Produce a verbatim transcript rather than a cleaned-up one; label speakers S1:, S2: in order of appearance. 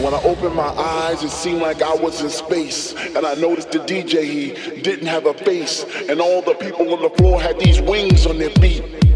S1: When I opened my eyes, it seemed like I was in space. And I noticed the D J, he didn't have a face. And all the people on the floor had these wings on their feet.